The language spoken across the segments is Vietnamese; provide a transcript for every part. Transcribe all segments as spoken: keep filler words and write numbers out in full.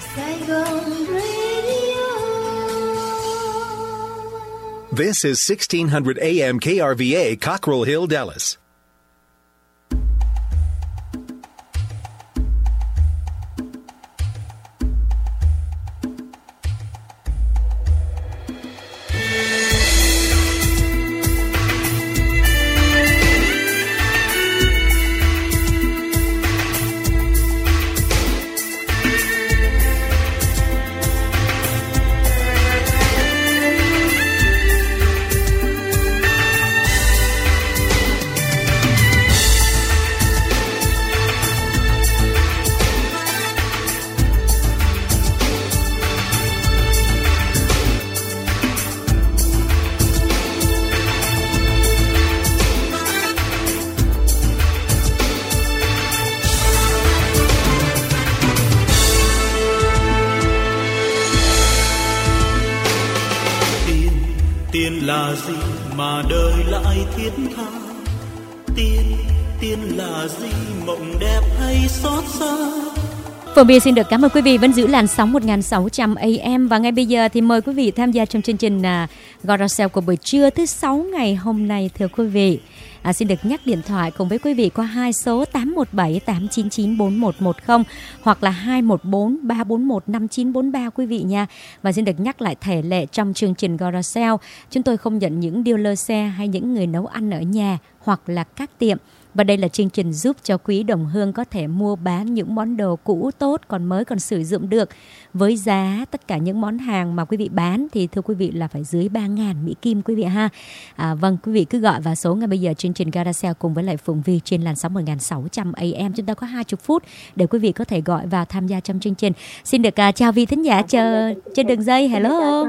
Saigon Radio. This is sixteen hundred A M K R V A, Cockrell Hill, Dallas. Là gì mà đời lại thiết tha? Tiền, tiền là gì mộng đẹp hay xót xa? Phượng Bia xin được cảm ơn quý vị vẫn giữ làn sóng một nghìn sáu trăm A M và ngay bây giờ thì mời quý vị tham gia trong chương trình uh, Gorasel của buổi trưa thứ sáu ngày hôm nay thưa quý vị. À, xin được nhắc điện thoại cùng với quý vị qua hai số tám một bảy tám chín chín bốn một một không hoặc là hai một bốn ba bốn một năm chín bốn ba quý vị nha. Và xin được nhắc lại thể lệ trong chương trình Gorasel, chúng tôi không nhận những dealer xe hay những người nấu ăn ở nhà hoặc là các tiệm. Và đây là chương trình giúp cho quý đồng hương có thể mua bán những món đồ cũ tốt còn mới còn sử dụng được với giá tất cả những món hàng mà quý vị bán thì thưa quý vị là phải dưới ba nghìn Mỹ Kim quý vị ha. À, vâng, quý vị cứ gọi vào số ngay bây giờ chương trình Garasale cùng với lại Phượng Vi trên làn sóng một nghìn sáu trăm A M. Chúng ta có hai mươi phút để quý vị có thể gọi vào tham gia trong chương trình. Xin được uh, chào vị thính giả chờ trên đường dây. Hello.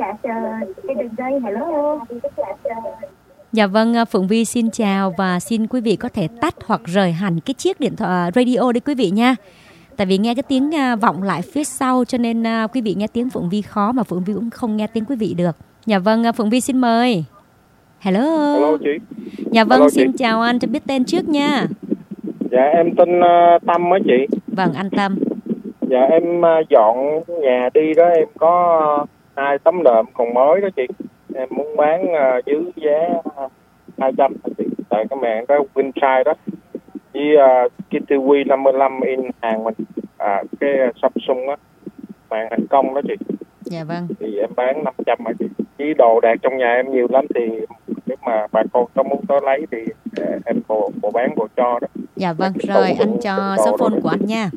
Dạ vâng, Phượng Vi xin chào và xin quý vị có thể tắt hoặc rời hẳn cái chiếc điện thoại radio đi quý vị nha. Tại vì nghe cái tiếng vọng lại phía sau cho nên quý vị nghe tiếng Phượng Vi khó mà Phượng Vi cũng không nghe tiếng quý vị được. Dạ vâng, Phượng Vi xin mời. Hello. Hello chị. Dạ vâng, Hello, xin chị. chào anh, cho biết tên trước nha. Dạ em tên uh, Tâm á chị. Vâng, anh Tâm. Dạ em uh, dọn nhà đi đó, em có uh, hai tấm nệm còn mới đó chị. Em muốn bán uh, dưới giá uh, hai trăm chị. Tại cái màn đó Winshine đó với uh, Kitty năm mươi lăm in hàng mình, à, cái Samsung á, màn thành công đó chị. Dạ vâng. Thì em bán năm trăm hả chị. Với đồ đạc trong nhà em nhiều lắm thì nếu mà bà con có muốn tới lấy thì uh, em bộ, bộ bán bộ cho đó. Dạ vâng, rồi anh cho số phone của anh nha.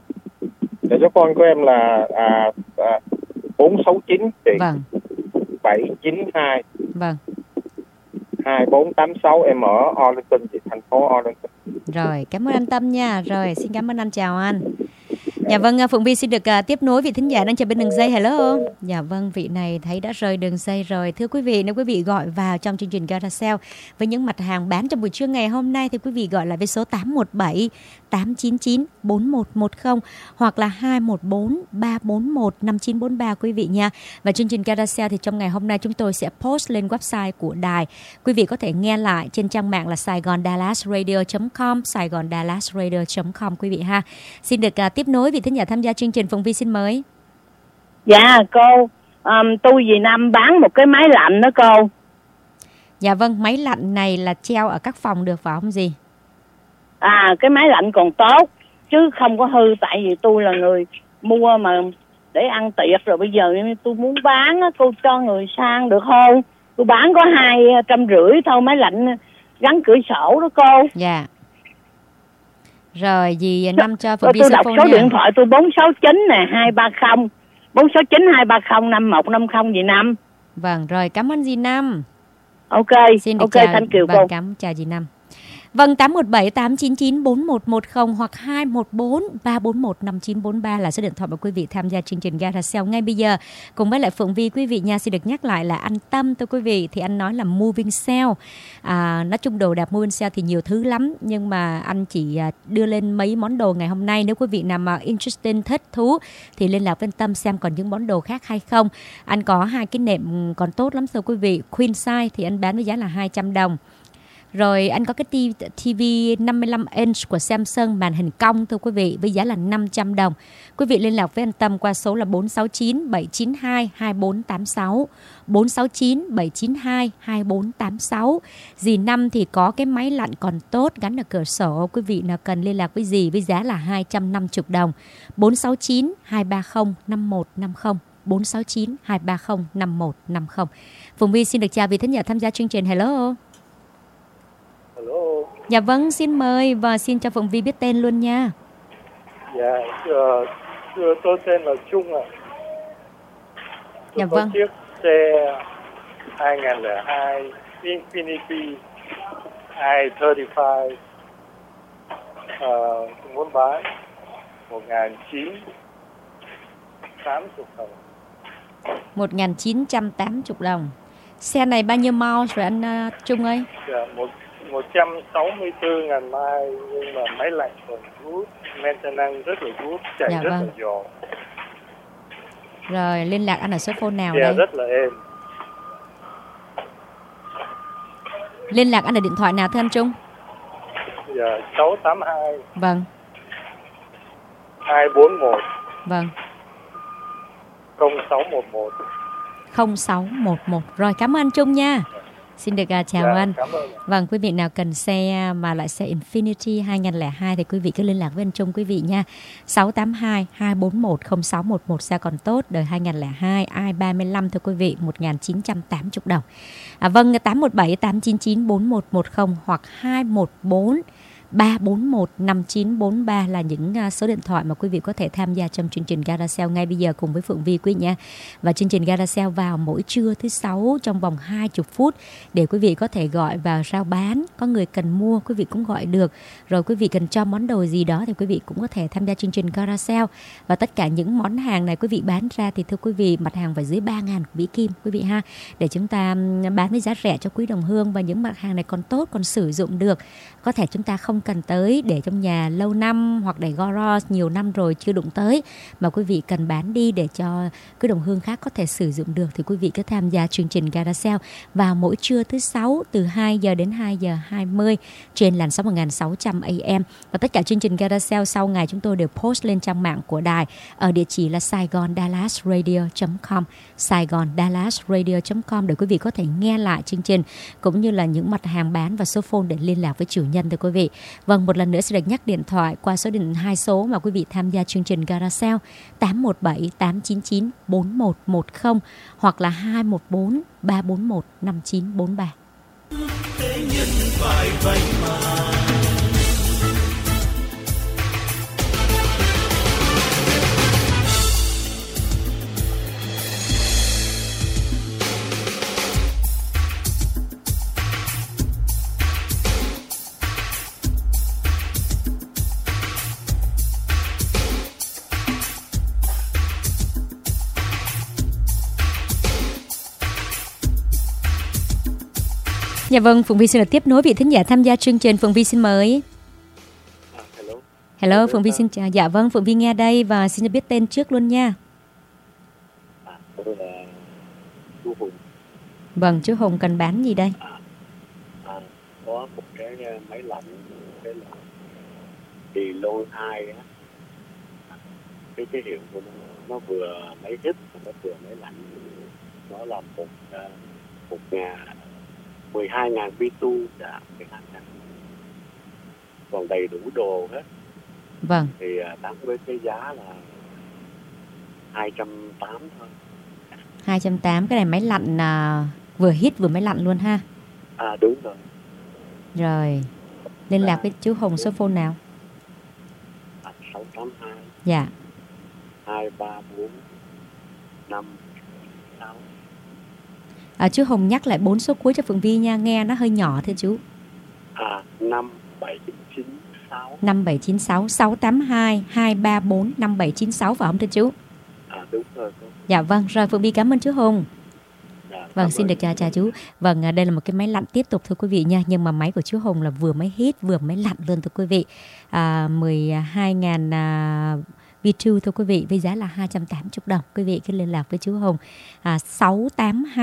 Dạ, số phone của em là à, à, bốn sáu chín chị. Vâng. bảy chín hai. Vâng. hai bốn tám sáu, em ở Arlington chị, thành phố Arlington. Rồi, cảm ơn anh Tâm nha. Rồi, xin cảm ơn anh, chào anh. Dạ vâng, Phượng Vi xin được uh, tiếp nối vị thính giả đang chờ bên đường dây. Hello. Dạ vâng, vị này thấy đã rời đường dây rồi. Thưa quý vị, nếu quý vị gọi vào trong chương trình Garasale với những mặt hàng bán trong buổi trưa ngày hôm nay thì quý vị gọi lại với số tám một bảy tám chín chín bốn một một không hoặc là hai một bốn ba bốn một năm chín bốn ba quý vị nha. Và chương trình Garasale thì trong ngày hôm nay chúng tôi sẽ post lên website của đài. Quý vị có thể nghe lại trên trang mạng là saigon dallas radio chấm com, saigon dallas radio chấm com quý vị ha. Xin được uh, tiếp nối vị thính giả tham gia chương trình. Phượng Vi xin mời. Dạ cô, um, tôi vì năm bán một cái máy lạnh đó cô. Dạ vâng, máy lạnh này là treo ở các phòng được phải không gì? À, cái máy lạnh còn tốt chứ không có hư, tại vì tôi là người mua mà để ăn tiệc rồi, bây giờ tôi muốn bán á, cô cho người sang được không? Tôi bán có hai trăm rưỡi thôi, máy lạnh gắn cửa sổ đó cô. Dạ. Rồi, dì năm cho Phượng Vi tôi đọc số nha. điện thoại tôi bốn sáu chín nè, hai ba không bốn sáu chín hai ba không năm một năm không dì Năm. Vâng, rồi cảm ơn dì Năm. Ok, xin ok, chào, thank you vâng, cô. cảm chào dì Năm. Vâng, tám một bảy tám chín chín bốn một một không hoặc hai một bốn ba bốn một năm chín bốn ba là số điện thoại mà quý vị tham gia chương trình Garasale ngay bây giờ. Cùng với lại Phượng Vi quý vị nha, xin được nhắc lại là anh Tâm thưa quý vị thì anh nói là moving sale. À, nói chung đồ đạc moving sale thì nhiều thứ lắm, nhưng mà anh chỉ đưa lên mấy món đồ ngày hôm nay. Nếu quý vị nào mà interesting, thích thú thì liên lạc với anh Tâm xem còn những món đồ khác hay không. Anh có hai cái nệm còn tốt lắm thưa quý vị. Queen size thì anh bán với giá là hai trăm đồng. Rồi anh có cái ti vi năm mươi lăm inch của Samsung màn hình cong thưa quý vị, với giá là năm trăm đồng. Quý vị liên lạc với anh Tâm qua số là bốn sáu chín bảy chín hai hai bốn tám sáu, bốn sáu chín bảy chín hai hai bốn tám sáu. Dì Năm thì có cái máy lạnh còn tốt gắn ở cửa sổ, quý vị nào cần liên lạc với dì với giá là hai trăm năm mươi đồng. bốn sáu chín hai ba không năm một năm không, bốn sáu chín hai ba không năm một năm không. Phụng Vi xin được chào vị thính giả tham gia chương trình. Hello. Hello. Dạ vâng, xin mời và xin cho Phụng Vi biết tên luôn nha. Dạ, uh, tôi tên là Trung ạ. Tôi dạ có vâng. chiếc xe hai không không hai Infiniti i ba mươi uh, muốn bán một nghìn chín trăm tám mươi đồng. một nghìn chín trăm tám mươi đồng. Xe này bao nhiêu miles rồi anh uh, Trung ơi? Dạ, một, một trăm sáu mươi tư nghìn mile, nhưng mà máy lạnh còn good, maintenance rất là good, chạy dạ rất vâng. là giòn. Rồi liên lạc anh ở số phone nào Xe đây? rất là êm. Liên lạc anh ở điện thoại nào thưa anh Trung? Dạ, sáu tám hai Vâng. hai bốn một Vâng. không sáu một một. không sáu một một. Rồi cảm ơn anh Trung nha. Xin được uh, chào dạ, anh. Cảm ơn. Vâng, quý vị nào cần xe mà loại xe Infiniti hai không không hai thì quý vị cứ liên lạc với anh Trung quý vị nha. sáu tám hai hai bốn một không sáu một một, xe còn tốt, đời hai không không hai, i ba mươi lăm thưa quý vị, một nghìn chín trăm tám mươi đồng. À, vâng, tám một bảy tám chín chín bốn một một không hoặc hai một bốn ba bốn một năm chín bốn ba là những số điện thoại mà quý vị có thể tham gia trong chương trình Gara Sale ngay bây giờ cùng với Phượng Vi quý vị nha. Và chương trình Gara Sale vào mỗi trưa thứ sáu trong vòng hai mươi phút để quý vị có thể gọi vào rao bán. Có người cần mua quý vị cũng gọi được. Rồi quý vị cần cho món đồ gì đó thì quý vị cũng có thể tham gia chương trình Gara Sale. Và tất cả những món hàng này quý vị bán ra thì thưa quý vị, mặt hàng phải dưới ba nghìn của Bỉ Kim quý vị ha, để chúng ta bán với giá rẻ cho quý đồng hương. Và những mặt hàng này còn tốt, còn sử dụng được. Có thể chúng ta không cần tới để trong nhà lâu năm hoặc để garage nhiều năm rồi chưa đụng tới, mà quý vị cần bán đi để cho quý đồng hương khác có thể sử dụng được thì quý vị cứ tham gia chương trình Gara Sale vào mỗi trưa thứ sáu từ hai giờ đến hai giờ hai mươi trên làn sóng một nghìn sáu trăm A M. Và tất cả chương trình Gara Sale sau ngày chúng tôi đều post lên trang mạng của đài ở địa chỉ là saigon dallas radio chấm com, saigon dallas radio chấm com để quý vị có thể nghe lại chương trình cũng như là những mặt hàng bán và số phone để liên lạc với chủ nhân thưa quý vị. Vâng, một lần nữa xin được nhắc điện thoại qua số điện hai số mà quý vị tham gia chương trình Gara Sale tám một bảy tám chín chín bốn một một không hoặc là hai một bốn ba bốn một năm chín bốn ba. Thế nhân phải vậy mà. Dạ vâng, Phượng Vi xin được tiếp nối vị thính giả tham gia chương trình. Phượng Vi xin mời. À, hello. Hello, Phượng Vi xin chào. Dạ vâng, Phượng Vi nghe đây và xin được biết tên trước luôn nha. À, tôi là chú Hùng. Vâng, chú Hùng cần bán gì đây? À, à, có một cái máy lạnh, cái là thì lô hai á, cái cái hiệu của nó, nó vừa máy hít, nó vừa máy lạnh, nó là một một ngàn mười hai ngàn bi tu đã mười hai ngàn, còn đầy đủ đồ hết. Vâng. Thì bán với cái giá là hai trăm tám mươi thôi. hai trăm tám mươi, cái này máy lạnh à, vừa hít vừa máy lạnh luôn ha. À đúng rồi. Rồi, liên lạc với chú Hùng số phone nào? À, sáu tám hai Dạ. hai ba bốn năm sáu. À, chú Hùng nhắc lại bốn số cuối cho Phượng Vi nha, nghe nó hơi nhỏ thưa chú. À, năm bảy chín sáu. năm bảy chín sáu sáu tám hai hai ba bốn năm bảy chín sáu phải không thưa chú? À đúng rồi. Dạ vâng, rồi Phượng Vi cảm ơn chú Hùng. Dạ, Vâng, xin được chào chào chú. Vâng, đây là một cái máy lạnh tiếp tục thưa quý vị nha. Nhưng mà máy của chú Hùng là vừa máy hít vừa máy lạnh luôn thưa quý vị. à, mười hai nghìn vi tu thưa quý vị, với giá là hai trăm tám mươi đồng. Quý vị cứ liên lạc với chú Hùng à, sáu tám hai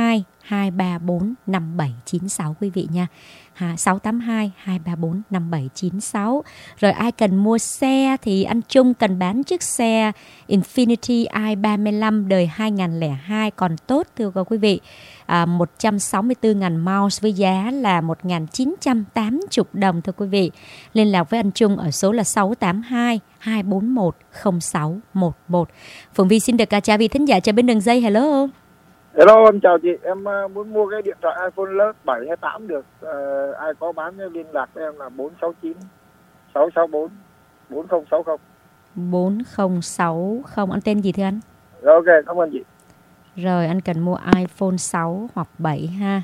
hai ba bốn năm bảy chín sáu quý vị nha. sáu tám hai hai ba bốn năm bảy chín sáu. Rồi ai cần mua xe thì anh Trung cần bán chiếc xe Infiniti i ba mươi lăm đời hai nghìn không trăm lẻ hai còn tốt thưa quý vị. À, một trăm sáu mươi tư nghìn miles với giá là một nghìn chín trăm tám mươi đồng thưa quý vị. Liên lạc với anh Trung ở số là sáu tám hai hai bốn một không sáu một một. Phượng Vi xin được chào vị thính giả trên bên đường dây. Hello. Hello, em chào chị. Em uh, muốn mua cái điện thoại iPhone lớp bảy hay tám được. Uh, ai có bán liên lạc với em là bốn sáu chín sáu sáu bốn bốn không sáu không. bốn không sáu không. Anh tên gì thưa anh? Rồi, ok, cảm ơn chị. Rồi anh cần mua iPhone sáu hoặc bảy ha.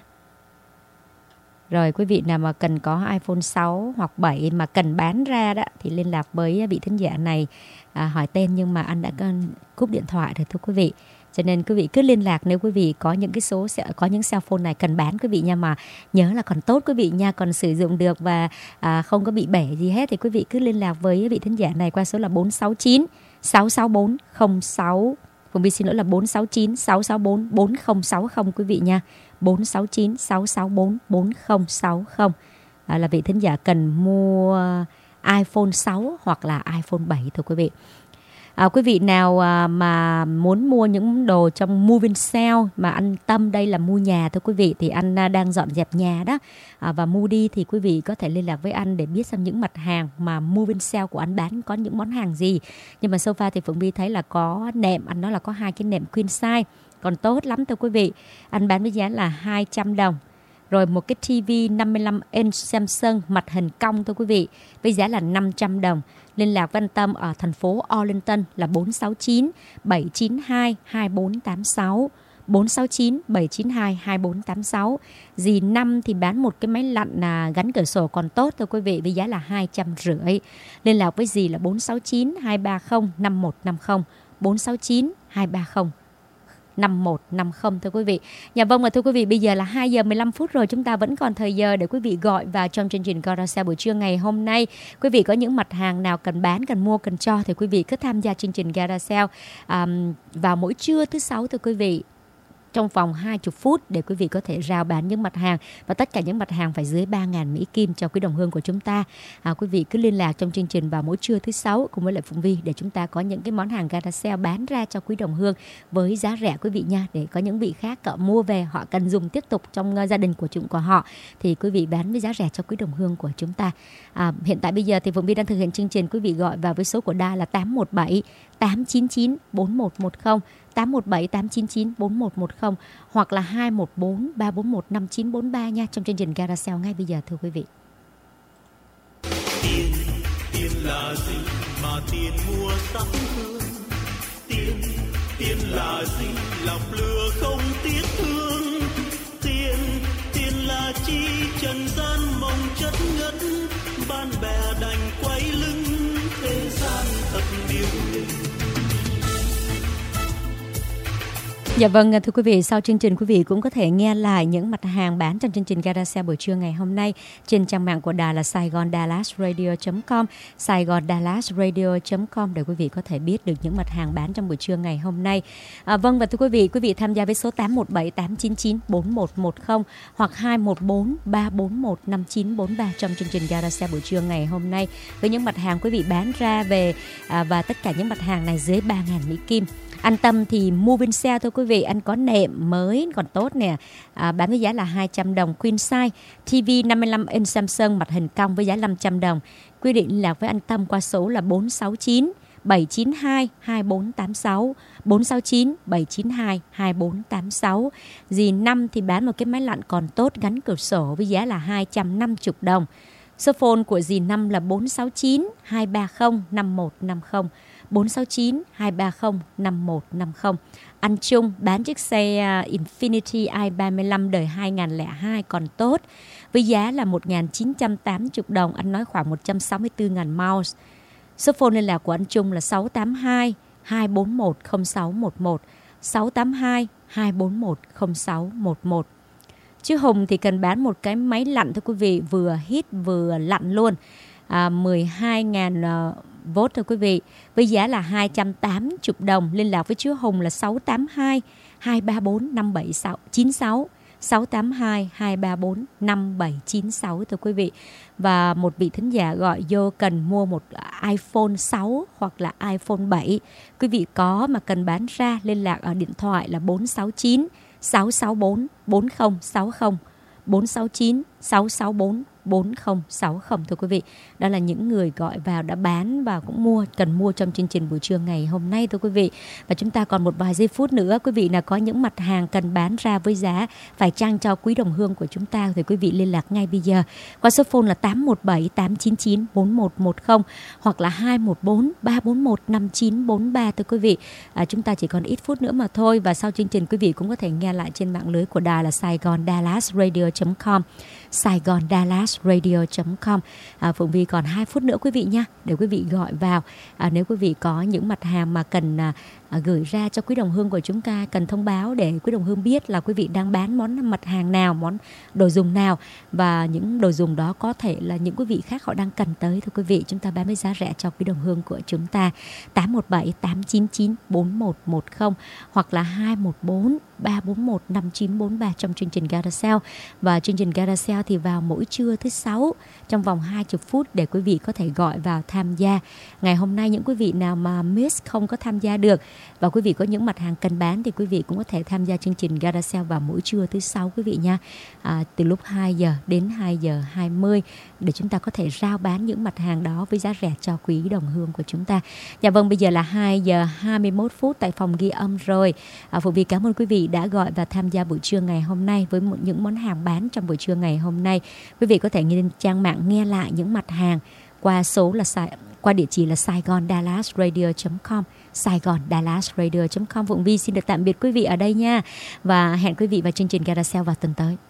Rồi quý vị nào mà cần có iPhone sáu hoặc bảy mà cần bán ra đó thì liên lạc với vị thính giả này, à, hỏi tên nhưng mà anh đã cúp điện thoại rồi thưa quý vị. Cho nên quý vị cứ liên lạc nếu quý vị có những cái số sẽ có những cell phone này cần bán quý vị nha, mà nhớ là còn tốt quý vị nha, còn sử dụng được và à, không có bị bể gì hết thì quý vị cứ liên lạc với vị thính giả này qua số là bốn sáu chín sáu sáu bốn không sáu. Cùng Vi xin lỗi là bốn sáu chín sáu sáu bốn bốn không sáu không quý vị nha. bốn sáu chín sáu sáu bốn bốn không sáu không à, là vị thính giả cần mua iPhone sáu hoặc là iPhone bảy thưa quý vị. À, quý vị nào à, mà muốn mua những đồ trong Moving Sale mà anh tâm đây là mua nhà thưa quý vị, thì anh à, đang dọn dẹp nhà đó à, và mua đi thì quý vị có thể liên lạc với anh để biết xem những mặt hàng mà Moving Sale của anh bán có những món hàng gì. Nhưng mà so far thì Phượng Vi thấy là có nệm, anh nói là có hai cái nệm queen size còn tốt lắm thưa quý vị. Anh bán với giá là hai trăm đồng. Rồi một cái ti vi năm mươi lăm inch Samsung mặt hình cong thưa quý vị, với giá là năm trăm đồng. Liên lạc với anh Tâm ở thành phố Arlington là bốn sáu chín bảy chín hai hai bốn tám sáu. bốn sáu chín bảy chín hai hai bốn tám sáu. Dì Năm thì bán một cái máy lạnh là gắn cửa sổ còn tốt thưa quý vị, với giá là hai trăm rưỡi. Liên lạc với dì là bốn sáu chín hai ba không năm một năm không. bốn sáu chín hai ba không năm một năm không thưa quý vị. Dạ vâng, và thưa quý vị, bây giờ là hai giờ mười lăm phút rồi, chúng ta vẫn còn thời giờ để quý vị gọi vào trong chương trình Garage Sale buổi trưa ngày hôm nay. Quý vị có những mặt hàng nào cần bán, cần mua, cần cho thì quý vị cứ tham gia chương trình Garage Sale um, vào mỗi trưa thứ sáu thưa quý vị. Trong vòng hai mươi phút để quý vị có thể rao bán những mặt hàng, và tất cả những mặt hàng phải dưới ba nghìn Mỹ Kim cho quý đồng hương của chúng ta. À, quý vị cứ liên lạc trong chương trình vào mỗi trưa thứ sáu cùng với lại Phụng Vi để chúng ta có những cái món hàng Garage Sale bán ra cho quý đồng hương với giá rẻ quý vị nha, để có những vị khác cỡ mua về họ cần dùng tiếp tục trong uh, gia đình của chúng của họ thì quý vị bán với giá rẻ cho quý đồng hương của chúng ta. À, hiện tại bây giờ thì Phụng Vi đang thực hiện chương trình, quý vị gọi vào với số của đa là tám một bảy tám chín chín bốn một một không, tám một bảy tám chín chín bốn một một không hoặc là hai một bốn ba bốn một năm chín bốn ba nha, trong chương trình Garage Sale ngay bây giờ thưa quý vị. Tiền, tiền là gì mà tiền mua sắc hương? Tiền, tiền là gì làm lừa không tiếc thương? Tiền, tiền là chi trần gian mong chất ngất, bạn bè đành quay lưng, thế gian thật điêu linh. Dạ vâng, thưa quý vị, sau chương trình quý vị cũng có thể nghe lại những mặt hàng bán trong chương trình Garage Sale buổi trưa ngày hôm nay trên trang mạng của Đà là saigon dallas radio chấm com, saigon dallas radio chấm com để quý vị có thể biết được những mặt hàng bán trong buổi trưa ngày hôm nay. À, vâng, và thưa quý vị, quý vị tham gia với số tám một bảy tám chín chín bốn một một không hoặc hai một bốn ba bốn một năm chín bốn ba trong chương trình Garage Sale buổi trưa ngày hôm nay với những mặt hàng quý vị bán ra về à, và tất cả những mặt hàng này dưới ba nghìn Mỹ Kim. Anh Tâm thì Moving Sale thôi quý vị, anh có nệm mới còn tốt nè, à, bán với giá là hai trăm đồng, queen size, ti vi năm mươi lăm inch Samsung mặt hình cong với giá năm trăm đồng. Quy định liên lạc với anh Tâm qua số là bốn sáu chín bảy chín hai hai bốn tám sáu, bốn sáu chín bảy chín hai hai bốn tám sáu. Dì Năm thì bán một cái máy lạnh còn tốt gắn cửa sổ với giá là hai trăm năm mươi đồng. Số phone của dì Năm là bốn sáu chín hai ba không năm một năm không, bốn sáu chín hai ba không năm một năm không. Anh Trung bán chiếc xe Infiniti i ba mươi lăm đời hai nghìn không trăm lẻ hai còn tốt với giá là một nghìn chín trăm tám mươi đồng, anh nói khoảng một trăm sáu mươi tư nghìn miles. Số phone liên lạc của anh Trung là sáu tám hai hai bốn một không sáu một một, sáu tám hai hai bốn một không sáu một một. Chứ Hùng thì cần bán một cái máy lạnh thưa quý vị, vừa hít vừa lạnh luôn, à, mười hai nghìn vốt thưa quý vị, với giá là hai trăm tám mươi đồng. Liên lạc với chú Hùng là sáu tám hai hai ba bốn năm bảy chín sáu, sáu tám hai hai ba bốn năm bảy chín sáu thưa quý vị. Và một vị thính giả gọi vô cần mua một iPhone sáu hoặc là iPhone bảy. Quý vị có mà cần bán ra, liên lạc ở điện thoại là bốn sáu chín sáu sáu bốn bốn không sáu không, bốn sáu chín sáu sáu bốn bốn không sáu không thưa quý vị. Đó là những người gọi vào đã bán và cũng mua, cần mua trong chương trình buổi trưa ngày hôm nay thưa quý vị. Và chúng ta còn một vài giây phút nữa, quý vị nào có những mặt hàng cần bán ra với giá phải chăng cho quý đồng hương của chúng ta thì quý vị liên lạc ngay bây giờ qua số phone là tám một bảy tám chín chín bốn một một không hoặc là hai một bốn ba bốn một năm chín bốn ba thưa quý vị. À, chúng ta chỉ còn ít phút nữa mà thôi, và sau chương trình quý vị cũng có thể nghe lại trên mạng lưới của đài là Saigon Dallas Radio chấm com, Saigon Dallas Radio chấm com. À, Phụng Vi còn hai phút nữa quý vị nha, để quý vị gọi vào. À, nếu quý vị có những mặt hàng mà cần à, à, gửi ra cho quý đồng hương của chúng ta, cần thông báo để quý đồng hương biết là quý vị đang bán món mặt hàng nào, món đồ dùng nào, và những đồ dùng đó có thể là những quý vị khác họ đang cần tới thưa quý vị. Chúng ta bán với giá rẻ cho quý đồng hương của chúng ta. Tám một bảy tám chín chín bốn một một không hoặc là hai một bốn ba bốn một năm chín bốn ba trong chương trình Garage Sale. Và chương trình Garage Sale thì vào mỗi trưa thứ sáu trong vòng hai mươi phút để quý vị có thể gọi vào tham gia. Ngày hôm nay những quý vị nào mà miss không có tham gia được và quý vị có những mặt hàng cần bán thì quý vị cũng có thể tham gia chương trình Garage Sale vào mỗi trưa thứ sáu quý vị nha. À, từ lúc hai giờ đến hai giờ hai mươi để chúng ta có thể rao bán những mặt hàng đó với giá rẻ cho quý đồng hương của chúng ta. Dạ vâng, bây giờ là hai giờ hai mươi mốt phút tại phòng ghi âm rồi. À, Phụng Vi cảm ơn quý vị đã gọi và tham gia buổi trưa ngày hôm nay với một, những món hàng bán trong buổi trưa ngày hôm nay. Quý vị có thể lên trang mạng nghe lại những mặt hàng qua số là qua địa chỉ là Saigon Dallas Radio chấm com, Saigon Dallas Radio chấm com. Phụng Vi xin được tạm biệt quý vị ở đây nha, và hẹn quý vị vào chương trình Garage Sale vào tuần tới.